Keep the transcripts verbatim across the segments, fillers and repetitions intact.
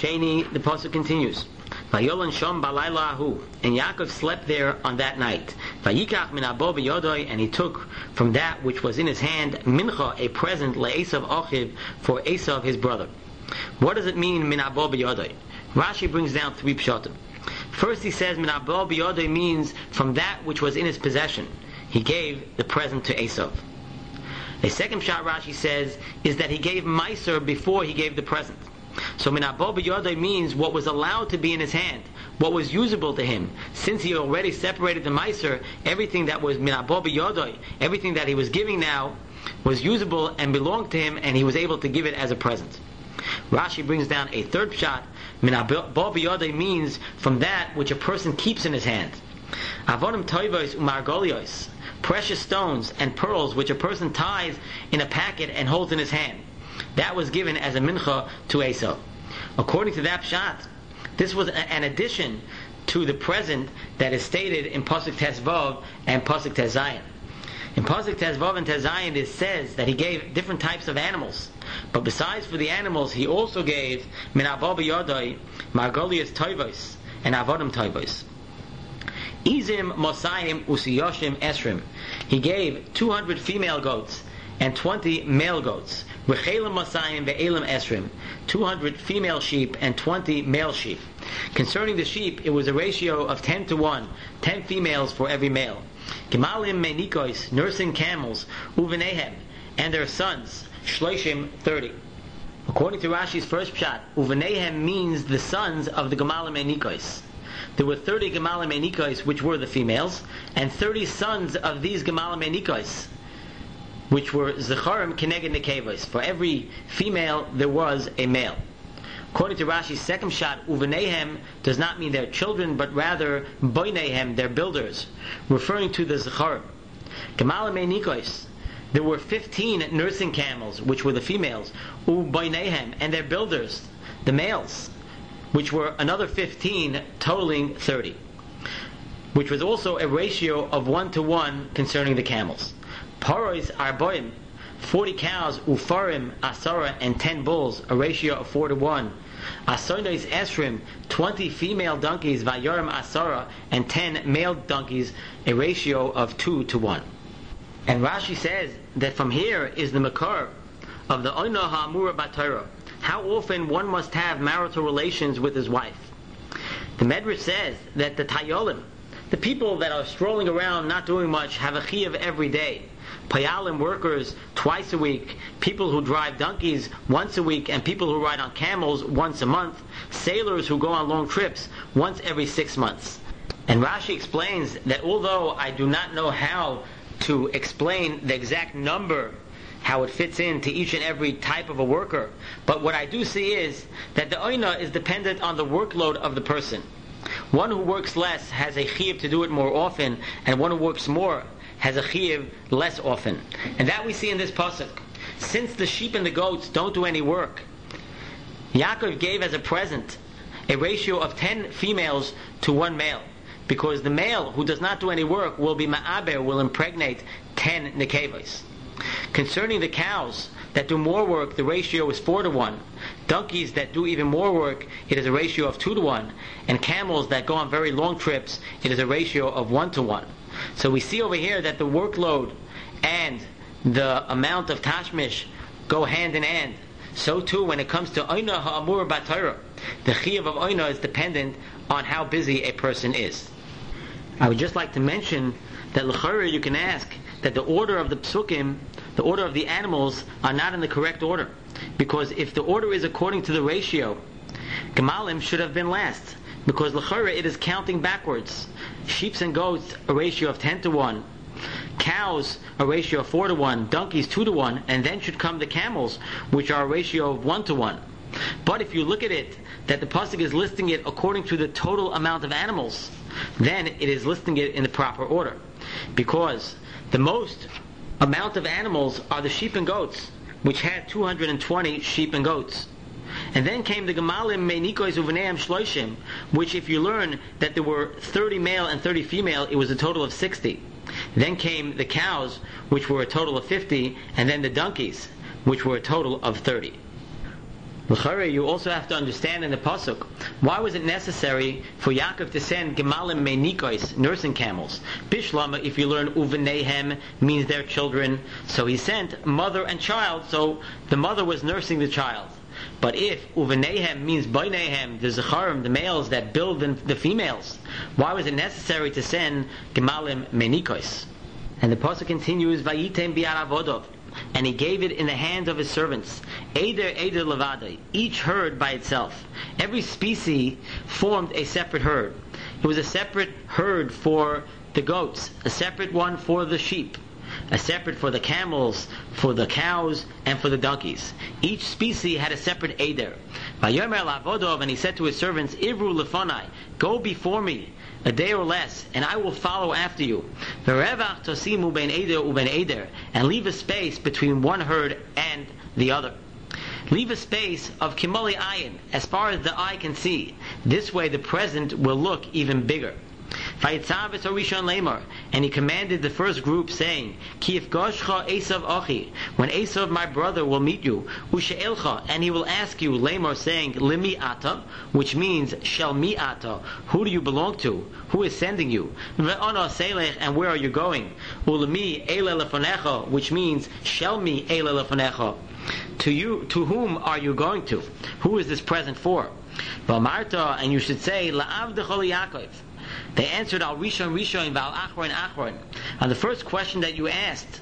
Sheni, the pasuk continues. Vayolan shom balayla ahu, and Yaakov slept there on that night. Vayikach min abo b'yodoi, and he took from that which was in his hand mincha, a present le'esav achiv, for Esav his brother. What does it mean min abo b'yodoi? Rashi brings down three pshatim. First he says min abo b'yodoi means from that which was in his possession. He gave the present to Esav. A second pshat Rashi says is that he gave meiser before he gave the present. So min abo b'yodoi means what was allowed to be in his hand, what was usable to him. Since he already separated the meiser, everything that was min abo b'yodoi, everything that he was giving now, was usable and belonged to him, and he was able to give it as a present. Rashi brings down a third pshat. Min abo b'yodoi means from that which a person keeps in his hand. Avonim toivos umargolios, precious stones and pearls which a person ties in a packet and holds in his hand. That was given as a mincha to Esav. According to that pshat, this was an addition to the present that is stated in Pasuk Tezvav and Pasuk Tezayin. In Pasuk Tezvav and Tezayin it says that he gave different types of animals. But besides for the animals, he also gave min abo b'yodoi, margolius toivos, and avodim toivos. Izim mosayim usiyoshim esrim. He gave two hundred female goats and twenty male goats. Rechelim mosayim ve'elim esrim. two hundred female sheep and twenty male sheep. Concerning the sheep, it was a ratio of ten to one, ten females for every male. Gemalim menikos, nursing camels, uvenehem, and their sons, shloshim, thirty. According to Rashi's first pshat, uvenehem means the sons of the gemalim menikos. There were thirty gemalim menikos, which were the females, and thirty sons of these gemalim menikos, which were zecharim keneged nekevos. For every female there was a male. According to Rashi's second shot, uvenehem does not mean their children, but rather boinehem, their builders, referring to the zecharim. Gemalim menikos, there were fifteen nursing camels, which were the females, u boinehem, and their builders, the males, which were another fifteen, totaling thirty, which was also a ratio of one to one concerning the camels. Parois arboim, forty cows, ufarim, asara, and ten bulls, a ratio of four to one. Asonos esrim, twenty female donkeys, vayorim asara, and ten male donkeys, a ratio of two to one. And Rashi says that from here is the makar of the oina ha'amura b'Torah, how often one must have marital relations with his wife. The Medrash says that the tayolim, the people that are strolling around not doing much, have a chiyuv every day. Payalim workers twice a week, people who drive donkeys once a week, and people who ride on camels once a month, sailors who go on long trips once every six months. And Rashi explains that although I do not know how to explain the exact number, how it fits into each and every type of a worker, but what I do see is that the oina is dependent on the workload of the person. One who works less has a chiyuv to do it more often, and one who works more has a chiyuv less often. And that we see in this pasuk. Since the sheep and the goats don't do any work, Yaakov gave as a present a ratio of ten females to one male, because the male who does not do any work will be ma'aber, will impregnate ten nekevos. Concerning the cows that do more work, the ratio is four to one. Donkeys that do even more work, it is a ratio of two to one. And camels that go on very long trips, it is a ratio of one to one. So we see over here that the workload and the amount of tashmish go hand in hand. So too when it comes to oina ha'amur b'Torah, the chiyuv of oina is dependent on how busy a person is. I would just like to mention that l'chara you can ask that the order of the psukim, the order of the animals, are not in the correct order. Because if the order is according to the ratio, gemalim should have been last. Because l'chara it is counting backwards. Sheep and goats, a ratio of ten to one. Cows, a ratio of four to one. Donkeys, two to one. And then should come the camels, which are a ratio of one to one. But if you look at it, that the pasuk is listing it according to the total amount of animals, then it is listing it in the proper order. Because the most amount of animals are the sheep and goats, which had two hundred twenty sheep and goats. And then came the gemalim menikos uveneim shloshim, which if you learn that there were thirty male and thirty female, it was a total of sixty. Then came the cows, which were a total of fifty, and then the donkeys, which were a total of thirty. L'chare, you also have to understand in the pasuk, why was it necessary for Yaakov to send gemalim meinikois, nursing camels? Bishlama, if you learn uvenehem, means their children, so he sent mother and child, so the mother was nursing the child. But if uvenehem means boinehem, the zecharim, the males that build the, the females, why was it necessary to send gemalim meinikois? And the pasuk continues, vayitem bi'ar avodov, and he gave it in the hands of his servants. Eder, Eder levadai, each herd by itself. Every species formed a separate herd. It was a separate herd for the goats, a separate one for the sheep, a separate for the camels, for the cows, and for the donkeys. Each species had a separate Eder. Vayomer lavodov, and he said to his servants, Ivru lefonai, go before me a day or less, and I will follow after you. Verevach tosimu ben eder uben eder, and leave a space between one herd and the other. Leave a space of kimoli ayin, as far as the eye can see. This way the present will look even bigger. Vayitzav es harishon lemar, and he commanded the first group, saying, Ki ifgoshcha Esav achi, when Esav my brother will meet you, ushe'elcha, and he will ask you, lemar, saying, Limi ata, which means, Shel mi ata, who do you belong to? Who is sending you? Ve'ana selech, and where are you going? Ulemi eile lefonecha, which means, Shel mi eile lefonecha, to you, to whom are you going to? Who is this present for? V'amarta, and you should say, La'avdecha Yaakov. They answered, Al Rishon Rishon, Val Achron Achron. On the first question that you asked,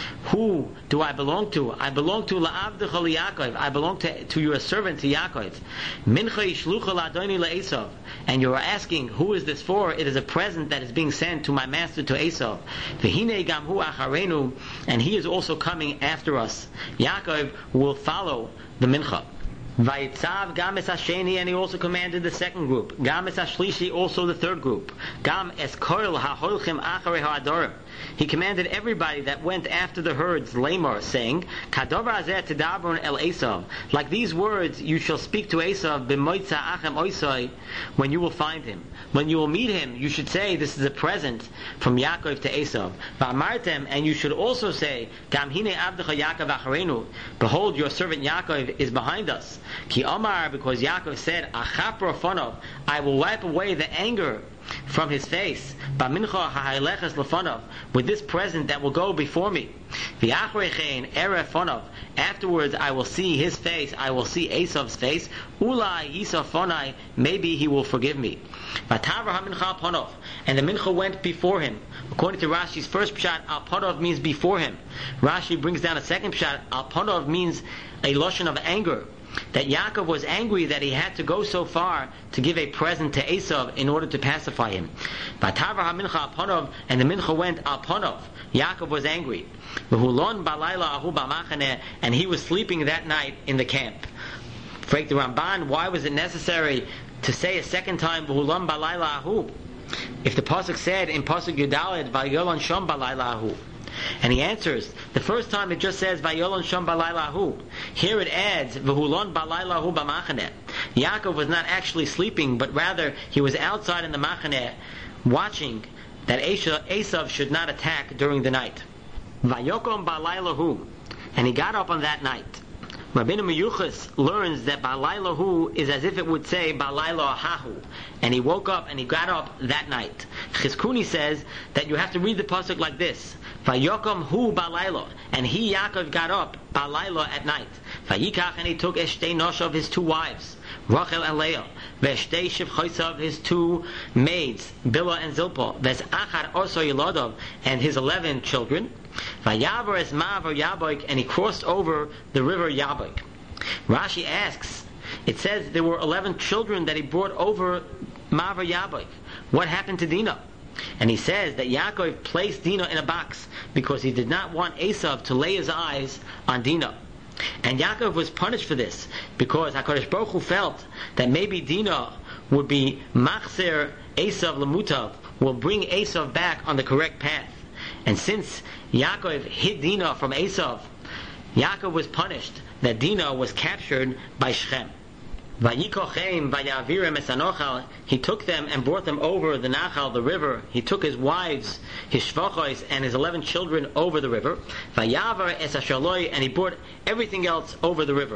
who do I belong to? I belong to La'avdecha Yaakov. I belong to, to your servant, to Yaakov. Mincha Yishlucha La'adoni La'esav. And you are asking, who is this for? It is a present that is being sent to my master, to Esav. V'hinei gam hu acharenu, and he is also coming after us. Yaakov will follow the mincha. Vayitzav gam es hasheni, and he also commanded the second group. Gam es hashlishi, also the third group. Gam es koil haholchim acharei ha'adorim. He commanded everybody that went after the herds, lemar, saying, Kadover hazeh tedabron el Esav. Like these words you shall speak to Esav, b'moitza achem oisai, when you will find him. When you will meet him, you should say, this is a present from Yaakov to Esav. Va'amartem, and you should also say, Gam hine avdecha Yaakov acharenu. Behold, your servant Yaakov is behind us. Ki Omar, because Yaakov said, Achapro fonov, I will wipe away the anger from his face, Bamincha ha'haileches lefonov, with this present that will go before me. V'achrechein eref fonov, afterwards I will see his face, I will see Esav's face. Ulai Yisaf fonai, maybe he will forgive me. V'tavra ha'mincha ponov, and the mincha went before him. According to Rashi's first pshat, al ponov means before him. Rashi brings down a second pshat, al ponov means a lotion of anger. That Yaakov was angry that he had to go so far to give a present to Esav in order to pacify him. V'tavar ha'mincha aponov, and the mincha went aponov. Yaakov was angry. V'hulon balayla ahu b'machaneh, and he was sleeping that night in the camp. Frek the Ramban, why was it necessary to say a second time v'hulon balayla ahu? If the pasuk said in pasuk Yudaled v'yolon shom balayla ahu. And he answers, the first time it just says Vayolon Shom Balaylahu. Here it adds V'hulon Balaylahu B'machaneh. Yaakov was not actually sleeping, but rather he was outside in the machaneh, watching that Esav should not attack during the night. Vayokom Balaylahu, and he got up on that night. Rabbeinu Meyuchas learns that Balaylahu is as if it would say Balayla Hahu, and he woke up and he got up that night. Chizkuni says that you have to read the pasuk like this: Vayokom hu balayla, and he Yaakov got up balayla at night. Vayikach, and he took eshtei noshav, his two wives, Rachel and Leah, ve'eshtei shivchosav, his two maids, Bilhah and Zilpah, ve'achar oso yilodov, and his eleven children. Vayavar es ma'avar Yabok, and he crossed over the river Yabok. Rashi asks, it says there were eleven children that he brought over Ma'avar Yabok. What happened to Dinah? And he says that Yaakov placed Dinah in a box because he did not want Esav to lay his eyes on Dinah. And Yaakov was punished for this because HaKadosh Baruch Hu felt that maybe Dinah would be machzer Esav lemutav, will bring Esav back on the correct path. And since Yaakov hid Dinah from Esav, Yaakov was punished that Dinah was captured by Shechem. Vayikochem vayavirem es hanochal, he took them and brought them over the Nachal, the river. He took his wives, his shvachos, and his eleven children over the river. Vayavar es hashaloi, and he brought everything else over the river.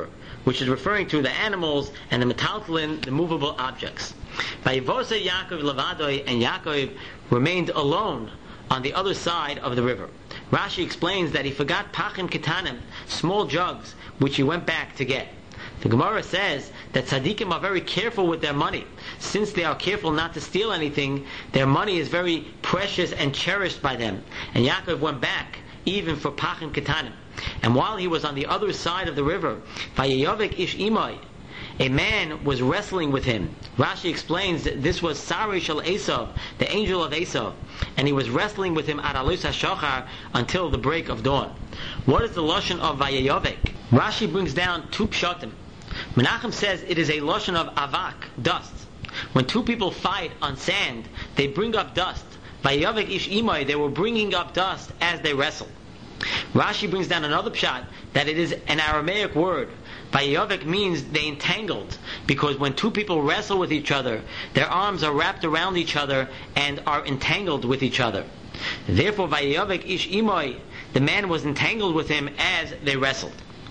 which is referring to the animals, and the metaltalin, the movable objects. Vayivose Yaakov levadoi, and Yaakov remained alone on the other side of the river. Rashi explains that he forgot pachim ketanim, small jugs, which he went back to get. The Gemara says that tzaddikim are very careful with their money. Since they are careful not to steal anything, their money is very precious and cherished by them. And Yaakov went back, even for pachim ketanim. And while he was on the other side of the river, vayeyovek ish imai, a man was wrestling with him. Rashi explains that this was Sari Shel Esav, the angel of Esav, and he was wrestling with him at Alus HaShachar until the break of dawn. What is the lashon of Vayeyovek? Rashi brings down two pshatim. Menachem says it is a lashon of avak, dust. When two people fight on sand, they bring up dust. Vayeyovek ish imai, they were bringing up dust as they wrestle. Rashi brings down another pshat that it is an Aramaic word. Vayeyovek means they entangled, because when two people wrestle with each other, their arms are wrapped around each other and are entangled with each other. Therefore, Vayeyovek ish imoi, the man was entangled with him as they wrestled.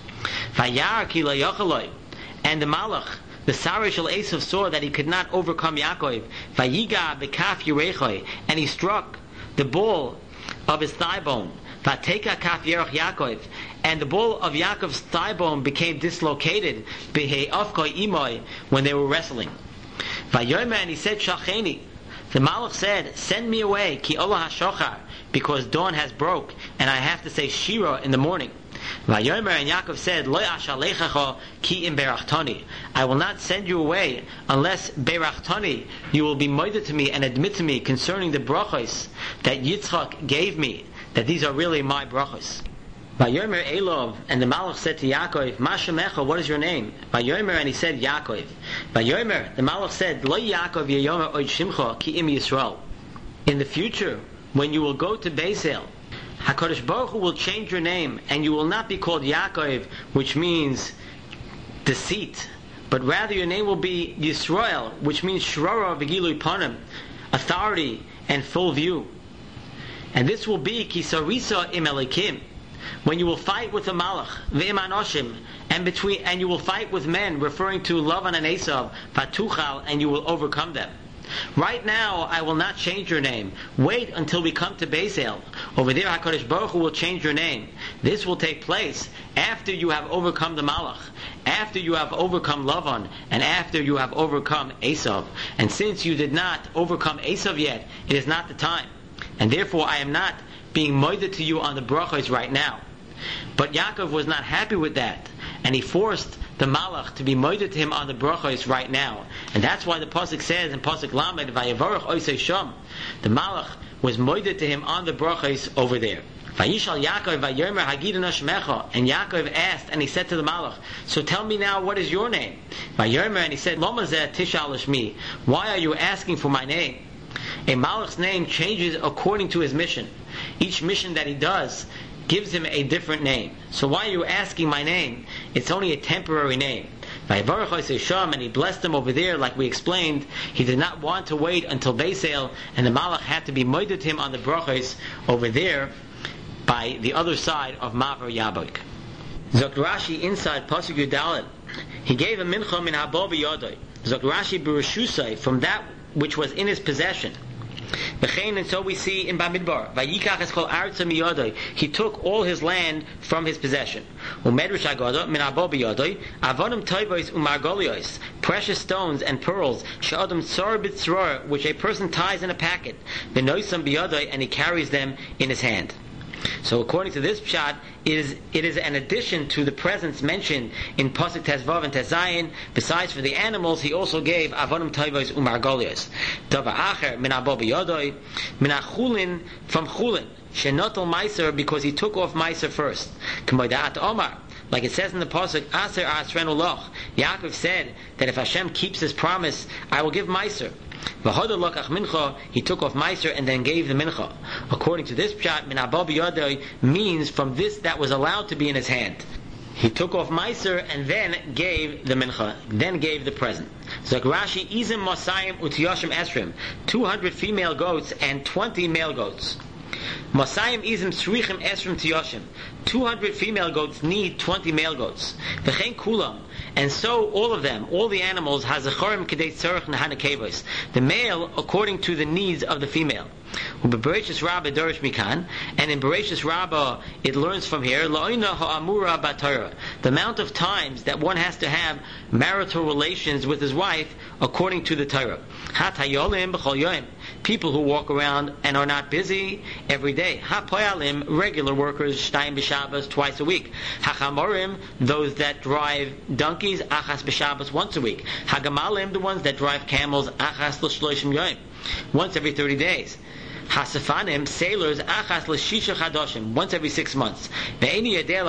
Vayar ki lo yochaloi, and the malach, the Sari Shel Esav, saw that he could not overcome Yaakov. Vayiga bekaf yirechoi, and he struck the ball of his thigh bone. Vateka kaf yerach Yaakov, and the ball of Yaakov's thigh bone became dislocated behe afkoi imoi, when they were wrestling. Vayomer, and he said shacheni, the malach said, send me away, ki olah hashachar, because dawn has broke and I have to say shira in the morning. Vayomer, and Yaakov said, lo ashalechacha ki im berachtani, I will not send you away unless berachtani, you will be moided to me and admit to me concerning the brachos that Yitzchak gave me, that these are really my brachos. Vayomer Elov, and the Malach said to Yaakov, Ma shemecha, what is your name? Vayomer, and he said Yaakov. Vayomer, the Malach said, Lo Yaakov yeyomer oid shimcha ki im Yisrael. In the future, when you will go to Beisel, HaKadosh Baruch Hu will change your name, and you will not be called Yaakov, which means deceit, but rather your name will be Yisrael, which means Shrora v'gilui panim, authority and full view. And this will be Kisarisa im Elikim, when you will fight with the Malach, v'im anoshim, and between, and you will fight with men, referring to Lavan and Esav, Fatuchal, and you will overcome them. Right now, I will not change your name. Wait until we come to Beisel. Over there, HaKadosh Baruch Hu will change your name. This will take place after you have overcome the Malach, after you have overcome Lavan, and after you have overcome Esav. And since you did not overcome Esav yet, it is not the time. And therefore, I am not being moided to you on the brachos right now. But Yaakov was not happy with that, and he forced the Malach to be moided to him on the brachos right now. And that's why the pasuk says in pasuk Lamed, Vayevarach oisei sham, the Malach was moided to him on the brachos over there. Vayishal Yaakov vayomer hagidana shmecha, and Yaakov asked, and he said to the Malach, so tell me now, what is your name? Vayomer, and he said, Loma zeh tishal shmi, why are you asking for my name? A Malach's name changes according to his mission. Each mission that he does gives him a different name. So why are you asking my name? It's only a temporary name. And he blessed him over there, like we explained. He did not want to wait until Beisel, and the Malach had to be moided him on the brachos over there by the other side of Mavar Yabok. Zok Rashi inside Pasuk Yudalet, he gave a mincha min habo b'yodoi. Zok Rashi b'reshusai, from that which was in his possession. And so we see in Bamidbar, Vayikach es kol aretza miyodoi, he took all his land from his possession. Umedrush agodo min abo biyodoi, avodim toivos umargolios, precious stones and pearls, she'adam tsor b'tzror, which a person ties in a packet, v'noisam biyodoi, and he carries them in his hand. So according to this pshat, it is, it is an addition to the presents mentioned in Pasuk Tezvav and Tezayin. Besides for the animals, he also gave avonim toivos umargolios. Dava acher min abo biyodoi, min achulin, from chulin, shenotol meiser, because he took off meiser first. K'moidat Omar, like it says in the pasuk, Aser asrenu loch. Yaakov said that if Hashem keeps his promise, I will give meiser. V'hoda lokach mincha, he took off meiser and then gave the mincha. According to this pshat, min abo biyodoi means from this that was allowed to be in his hand. He took off meiser and then gave the mincha, then gave the present. Zok Rashi, izim mosayim utiyashim esrim, two hundred female goats and twenty male goats. Masayim izim srichim esrim tiyoshim. Two hundred female goats need twenty male goats. V'chein kulam. And so all of them, all the animals, hazachorim kedei tzarech nehanakevos. The male according to the needs of the female. Ubebereshis Rabbah dorish mikan, and in Bereshis Rabbah it learns from here la'oina ha'amura b'Torah, the amount of times that one has to have marital relations with his wife according to the Torah. Hatayolim b'chol yoim, people who walk around and are not busy every day. Hapoyalim, regular workers, shtayim b'Shabbos, twice a week. Hachamorim, those that drive donkeys, achas b'Shabbos, once a week. Hagamalim, the ones that drive camels, achas l'shloshim yoim, once every thirty days. Hasafanim, sailors, achas l'shisha chadoshim, once every six months. I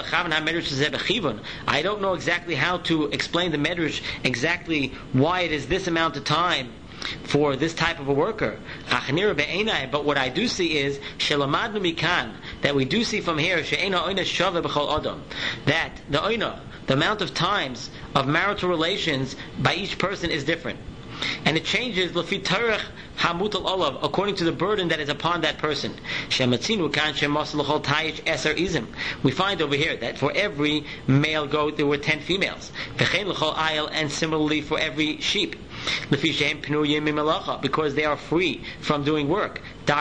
don't know exactly how to explain the medrash, exactly why it is this amount of time for this type of a worker. But what I do see is that we do see from here that the oina, the amount of times of marital relations by each person is different. And it changes according to the burden that is upon that person. We find over here that for every male goat there were ten females, and similarly for every sheep, because they are free from doing work.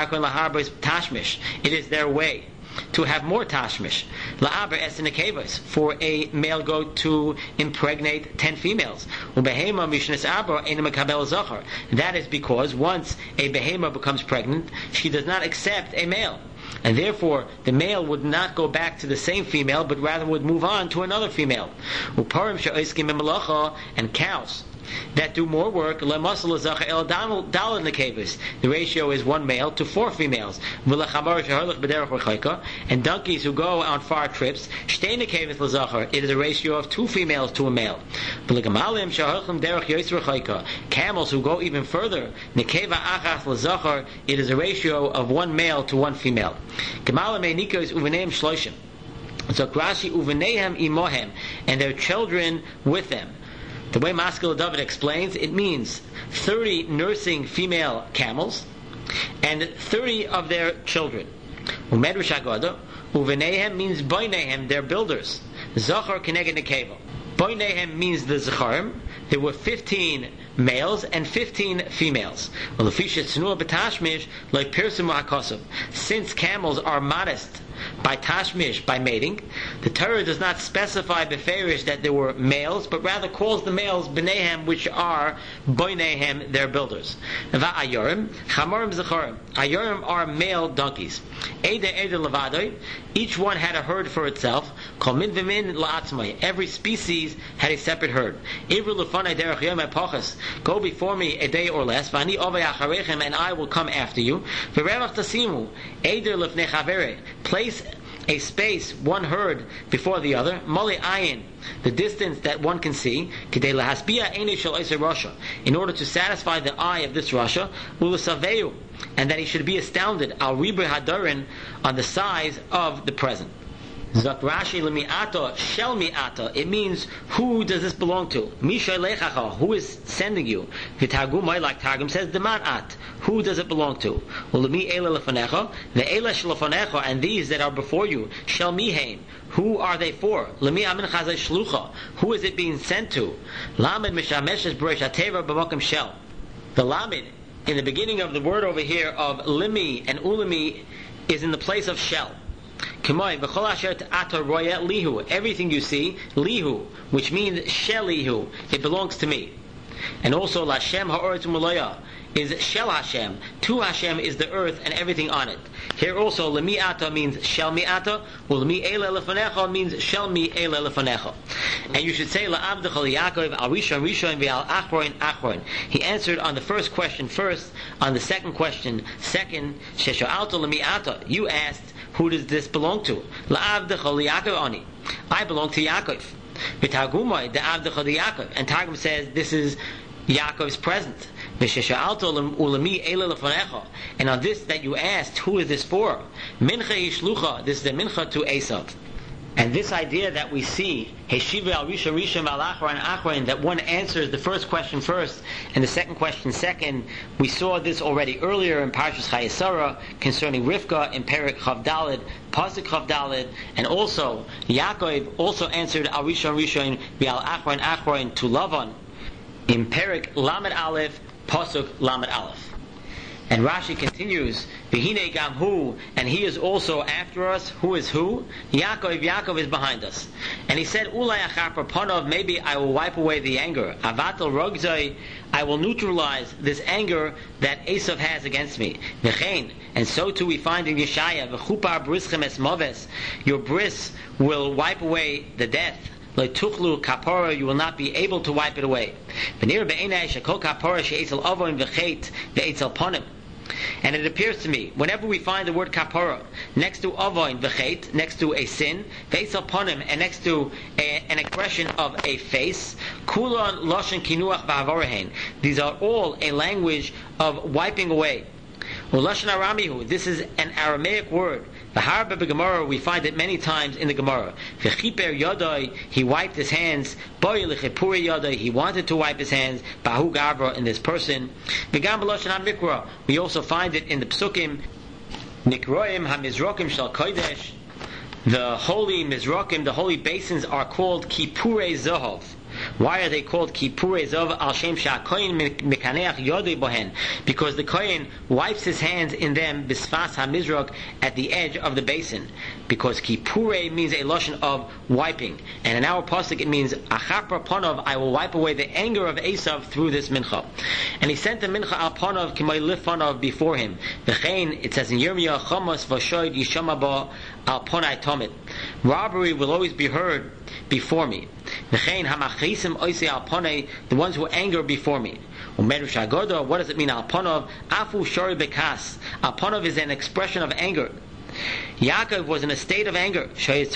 It is their way to have more tashmish. La'aber esenekevos, for a male goat to impregnate ten females. Ubehema mishnas abra ena mekabel zachar. That is because once a behema becomes pregnant, she does not accept a male. And therefore, the male would not go back to the same female, but rather would move on to another female. Uparim she'oiskim b'melacha, and cows that do more work, the ratio is one male to four females. And donkeys who go on far trips, it is a ratio of two females to a male. Camels who go even further, it is a ratio of one male to one female. And their children with them. The way Maskil David explains, it means thirty nursing female camels and thirty of their children. Umedrash Haggadah, uvenehem means boinehem, their builders. Zachar keneged nekeva. Boinehem means the Zacharim. There were fifteen males and fifteen females. Since camels are modest by tashmish, by mating, the Torah does not specify beferish that there were males, but rather calls the males b'nehem, which are boinehem, their builders. Va'ayorim, chamorim zachorim. Ayorim are male donkeys. Eder eder levadoi, each one had a herd for itself. Kol min v'min la'atzmai. Every species had a separate herd. Ivru lefanai derech yom ha'pachas. Go before me a day or less. V'ani ovei acharechem, and I will come after you. V'revach tasimu. Eder lefnei chavere. Place a space, one herd before the other, mali ayin, the distance that one can see, in order to satisfy the eye of this Rasha, and that he should be astounded, al ribri hadarin, on the size of the present. Zak Rashi lemi'ata shel mi'ata. It means, who does this belong to? Misha lechacha, who is sending you? V'targumai, like Targum says, deman'at, who does it belong to? Ulemi eila lefanecha, ve'ela shlefanecha, and these that are before you, shel miheim, who are they for? Lemi amin chazai shlucha, who is it being sent to? Lamed mishameshes b'reish hateva b'makom shel. The lamed in the beginning of the word over here of limi and ulemi is in the place of shel. Everything you see, lihu, which means shelihu, it belongs to me. And also Lashem ha'oretz u'malaya is shel Hashem. To Hashem is the earth and everything on it. Here also lemi'ata means shel mi'ata, or lemi eila lefanecha means shel mi eila lefanecha. And you should say la'avdecha li'Yaakov al rishon rishon ve'al achroin achroin. He answered on the first question first, on the second question second. Shesha'alta lemi'ata, you asked, who does this belong to? La'avdecha li'Yaakov ani, I belong to Yaakov. V'targumai de'avdecha li'Yaakov, and Targum says this is Yaakov's present. And on this that you asked, who is this for? Mincha yishlucha, this is the mincha to Esav. And this idea that we see, Heshiva al Rishon Rishon al Achron Achron, that one answers the first question first and the second question second, we saw this already earlier in Parshas Chayesara concerning Rivka in Perek Chav Daled, Pasuk Chav Daled, and also Yaakov also answered al Rishon Rishon al Achron Achron to Lavan in Perek Lamed Aleph, Pasuk Lamed Aleph. And Rashi continues, V'hine gam hu, and he is also after us. Who is who? Yaakov, Yaakov is behind us. And he said, Ulay achar panov, maybe I will wipe away the anger. Avatal rogzai, I will neutralize this anger that Esav has against me. V'chein, and so too we find in Yeshaya, V'chupar brischem es moves, your bris will wipe away the death. Letuchlu kapora, you will not be able to wipe it away. V'nir be'enai shekol kapora she'etzel avon v'chet ve'etzel ponim. And it appears to me, whenever we find the word kapora next to avoin v'chet, next to a sin, ve'etzel ponim, and next to a, an expression of a face, kulon loshen kinuach v'avorehein. These are all a language of wiping away. Uloshen aramihu, this is an Aramaic word. The Harba Gemara, we find it many times in the Gemara. V'chiper yodai, he wiped his hands. Boy l'chipuri yodai, he wanted to wipe his hands. Bahu gavra, in this person. V'gam b'loshen ha-mikra, we also find it in the Psukim. Nikroim ha-mizrokim shal kodesh. The holy mizrokim, the holy basins are called kipurei zohov. Why are they called Kipurei Zov al Shem Sha'Koyin Mekaneach Yodei Bohen? Because the Kohen wipes his hands in them Bisfas HaMizrok at the edge of the basin. Because Kipurei means a lotion of wiping. And in our pasuk it means Achapra Ponov, I will wipe away the anger of Esav through this mincha. And he sent the mincha al Ponov Kimay Lifonov before him. V'chein, it says in Yirmiyah, Chomos V'shoid Yishama Bo al Ponai Tomit. Robbery will always be heard before me. V'chein hamachisim oisei al ponei, the ones who anger before me. Umerush agoda, what does it mean al ponov? Afu shori bekas. Al ponov is an expression of anger. Yaakov was in a state of anger,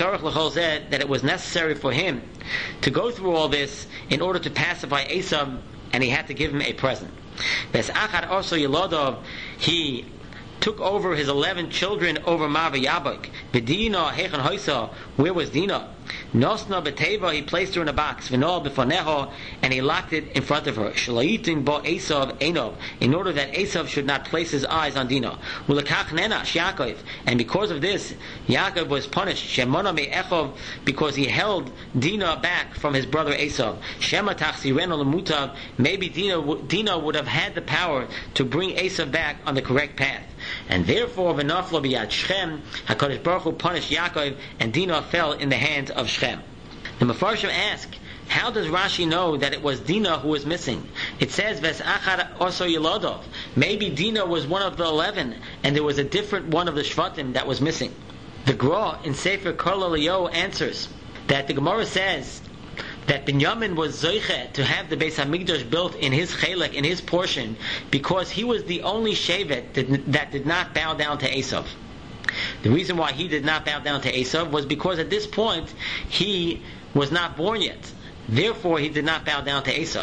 that it was necessary for him to go through all this in order to pacify Esav, and he had to give him a present. Besachar also Yelodov, he took over his eleven children over Mava Yabok. V'Dina Hechan Hoisa, where was Dina? Nosna B'Teva, he placed her in a box. V'Noah B'Foneho, and he locked it in front of her. Shalayitin Bo Esav Enov, in order that Esav should not place his eyes on Dina. Ulekach Nenash Yaakov, and because of this, Yaakov was punished. Shemona Me'echov, because he held Dina back from his brother Esav. Shema Tachsireno Lemutav, maybe Dina, Dina would have had the power to bring Esav back on the correct path. And therefore, v'naflo b'yad Shechem, HaKadosh Baruch Hu punished Yaakov, and Dinah fell in the hands of Shechem. The Mefarshim ask, how does Rashi know that it was Dinah who was missing? It says, Ves'achar oso Yelodov. Maybe Dinah was one of the eleven, and there was a different one of the Shvatim that was missing. The Gra in Sefer Kol Eliyahu answers that the Gemara says that Binyamin was Zoiche to have the Beis HaMikdash built in his chelek, in his portion, because he was the only Shevet that, that did not bow down to Esav. The reason why he did not bow down to Esav was because at this point he was not born yet. Therefore he did not bow down to Esav.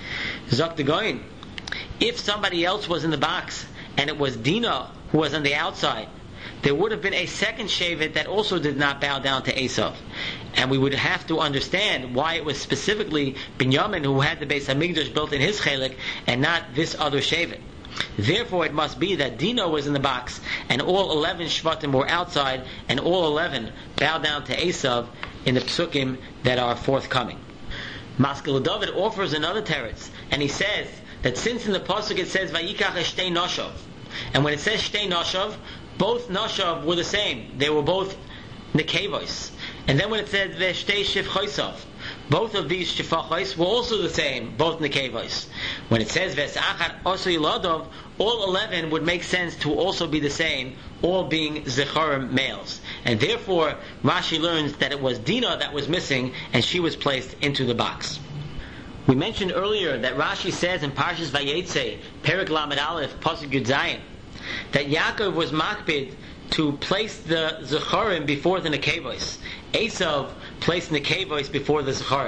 Zok the Goyin, if somebody else was in the box and it was Dinah who was on the outside, there would have been a second Shevet that also did not bow down to Esav. And we would have to understand why it was specifically Binyamin who had the Beis HaMikdash built in his chelik and not this other Shevet. Therefore it must be that Dinah was in the box and all eleven Shvatim were outside and all eleven bowed down to Esav in the Psukim that are forthcoming. Maskil David offers another teretz, and he says that since in the Pasuk it says Vayikach Shtei Noshav, and when it says Shtei Noshav, both Noshav were the same. They were both Nekevos. And then when it said Veshtei Shifchoisav, both of these Shifachos were also the same, both Nekevos. When it says Vesachar Oso Yilodov, all eleven would make sense to also be the same, all being Zecharim males. And therefore, Rashi learns that it was Dinah that was missing, and she was placed into the box. We mentioned earlier that Rashi says in Parshas Vayetze, Perek Lamed Aleph, Pasuk Yud Zayin, that Yaakov was makpid to place the Zecharim before the Nekevos. Esav placed Nekevos before the Zecharim.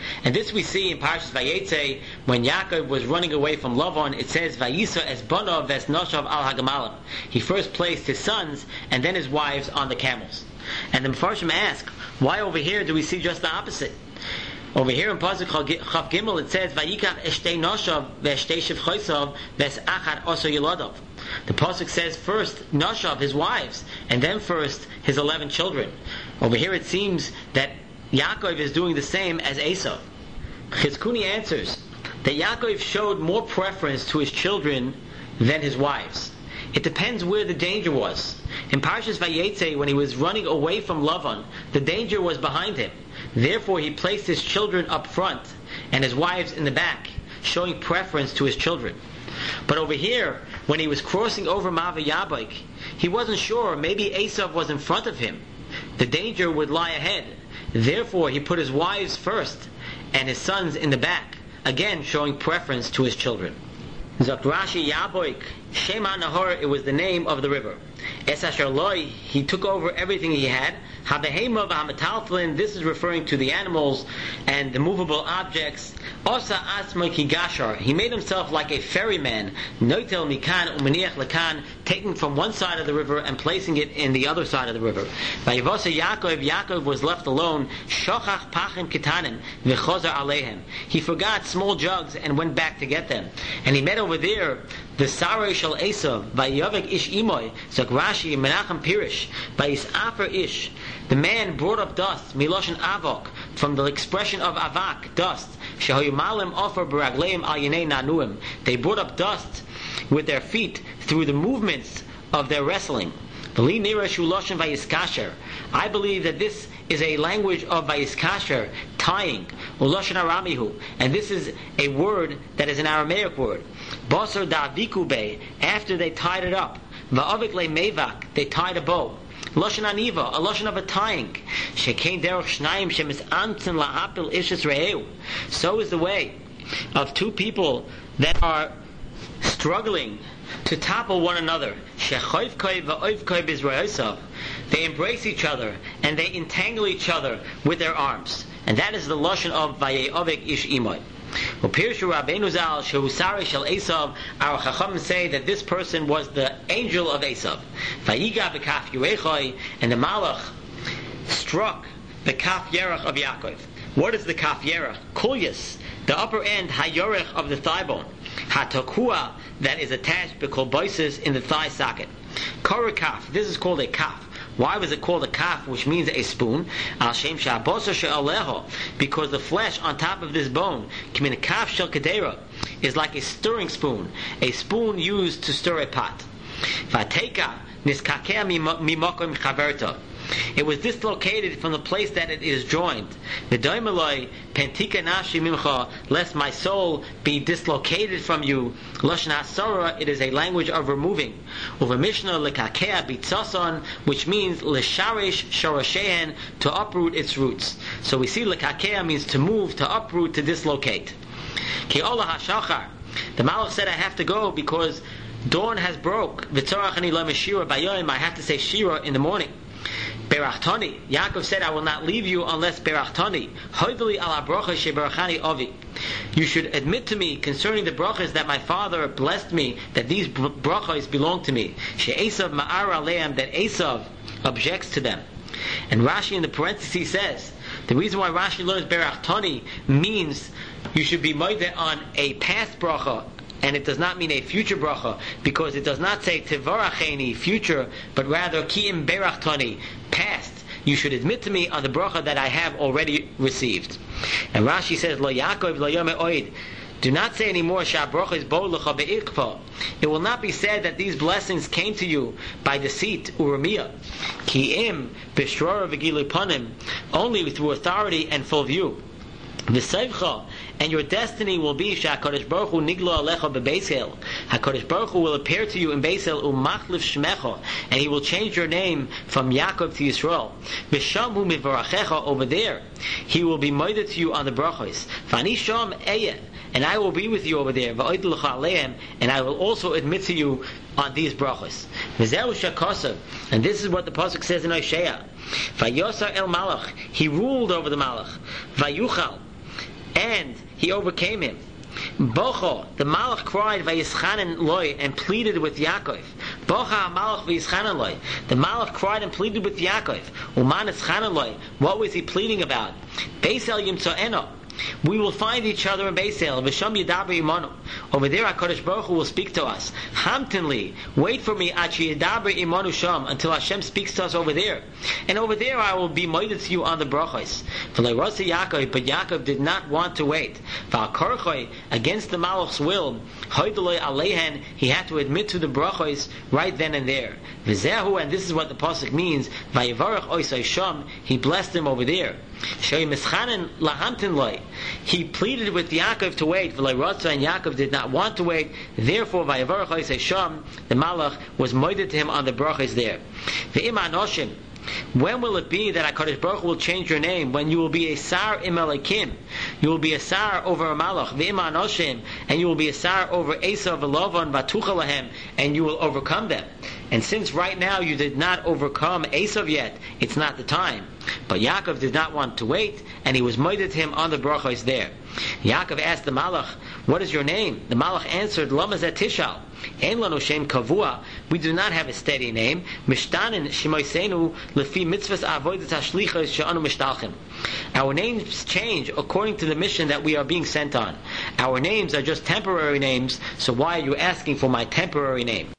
And this we see in Parshas Vayetze, when Yaakov was running away from Lavan, it says, Vayisa es bonov ves noshav al hagamalim. He first placed his sons and then his wives on the camels. And the Mefarshim ask, why over here do we see just the opposite? Over here in Pasuk Chav Gimel it says, Vayikach eshtei noshav ve'eshtei shivchosav ves achad oso yilodov. The Pasuk says first Noshav, his wives, and then first his eleven children. Over here it seems that Yaakov is doing the same as Esau. Chizkuni answers that Yaakov showed more preference to his children than his wives. It depends where the danger was. In Parshas Vayetze, when he was running away from Lavan, the danger was behind him. Therefore he placed his children up front and his wives in the back, showing preference to his children. But over here, when he was crossing over Mava Yabok, he wasn't sure, maybe Esav was in front of him. The danger would lie ahead. Therefore he put his wives first and his sons in the back, again showing preference to his children. Zok Rashi Yabok, Shema Nahor, it was the name of the river. Es Asher Loi, he took over everything he had. Habehema v'hamataltlin, this is referring to the animals and the movable objects. Osa Asma ki Gashar, he made himself like a ferryman. Noitel mikan umeniach lekan, taking from one side of the river and placing it in the other side of the river. Vayivosa Yaakov, Yaakov was left alone. Shochach pachim kitanim v'chozer alehem, he forgot small jugs and went back to get them. And he met over there the Sarai shel Esav, Vayavik ish imoy, Zok Rashi Menachem Pirish, Vayisafer ish, the man brought up dust, Miloshen Avok, from the expression of Avak, dust. Shehoyumalim offer baragleim al yenei nanuim. They brought up dust with their feet through the movements of their wrestling. I believe that this is a language of Vayiskasher, tying, Uloshen Aramihu, and this is a word that is an Aramaic word. Basar da'vikube, after they tied it up. Va'avik le mevak, they tied a bow. Loshen aniva, a loshen of a tying. Shekein derech shnayim shemis antzin la'apil ishis re'eu. So is the way of two people that are struggling to topple one another. Shechoivkoi va'oivkoi bizrayosav. They embrace each other and they entangle each other with their arms. And that is the loshen of Vayeovik ish imoy. Our Chacham say that this person was the angel of Esav. And the Malach struck the Kaf Yerach of Yaakov. What is the Kaf Yerach? Kulyas, the upper end, Hayorech of the thigh bone. Hatakua, that is attached bekolboisis in the thigh socket. Korakaf, this is called a kaf. Why was it called a kaf, which means a spoon? Al shem sha'abosa she'aleho, because the flesh on top of this bone, kimin kaf shel kedera, is like a stirring spoon, a spoon used to stir a pot. Vateka niskakea mimokom chaverta. It was dislocated from the place that it is joined. V'doimeloi pentika nafshi mimcha, lest my soul be dislocated from you. Lashon hasara, it is a language of removing. Uva mishnah lekakea bitzason, which means lesharish shorashehen, to uproot its roots. So we see lekakea means to move, to uproot, to dislocate. Ki olah hashachar, the Malach said I have to go because dawn has broke. V'tzorach ani lo meshira bayoim, I have to say shira in the morning. Berachtani, Yaakov said, I will not leave you unless Berachtani. Hoidli ala brocha sheberachani ovi. You should admit to me concerning the brachas that my father blessed me, that these brachas belong to me. She Esav ma'ar aleim, that Esav objects to them. And Rashi in the parentheses says, the reason why Rashi learns Berachtani means you should be moedeh on a past bracha, and it does not mean a future bracha, because it does not say tevaracheni, future, but rather ki'im berachtani, past. You should admit to me on the bracha that I have already received. And Rashi says, Lo Yaakov lo yome oid. Do not say anymore, Sha'bracha is bo lecha be'ikpa. It will not be said that these blessings came to you by deceit, uramiya. Ki'im b'shrora v'gilu panim, only through authority and full view. V'sevcha, and your destiny will be Sha'Kadosh Baruch Hu niglo alecha bebeisel. HaKadosh Baruch Hu will appear to you in Beisel u'machlif shmecha, and He will change your name from Yaakov to Yisrael. V'sham hu mivarachecha, over there He will be moedeh to you on the brachos. V'ani sham eyeh, and I will be with you over there. V'oid l'cha aleim, and I will also admit to you on these brachos. V'zeu shakasav, and this is what the pasuk says in Isaiah. V'yosar el malach, he ruled over the malach. V'yuchal, and he overcame him. Bocho, the Malach cried vayischanan loy and pleaded with Yaakov. Bocha Malach vayischanan loy. The Malach cried and pleaded with Yaakov. Uman ischanan loy. What was he pleading about? Beisel yimtzo'eno. We will find each other in Beisel. V'sham yidaber imanu. Over there, HaKadosh Baruch Hu will speak to us. Hamtinli, wait for me at yidaber imanu sham, until Hashem speaks to us over there. And over there, I will be moided to you on the brachos. V'leirasa Yaakov, but Yaakov did not want to wait. V'akarchoi, against the Malach's will, hoidoloi alehen, he had to admit to the brachos right then and there. V'zehu, and this is what the pasuk means. Vayivarach oisai sham, he blessed him over there. Shei mischanen lahamtin loy. He pleaded with Yaakov to wait. V'leirasa, and Yaakov did not want to wait. Therefore, vayivarach oisai sham, the Malach was moided to him on the brachos there. V'im anoshim. When will it be that HaKadosh Baruch Hu will change your name? When you will be a sar im Elokim. You will be a sar over a malach. V'im anoshim. And you will be a sar over Esav v'Lavan v'tucha lahem. And you will overcome them. And since right now you did not overcome Esav yet, it's not the time. But Yaakov did not want to wait, and he was moided him on the brachos there. Yaakov asked the Malach, what is your name? The Malach answered, Lama zeh tishal. Ein lanu shem kavua. We do not have a steady name. Mishtanin shemoisenu lefi mitzvahs avodas hashlichos she'anu mishtalchim. Our names change according to the mission that we are being sent on. Our names are just temporary names, so why are you asking for my temporary name?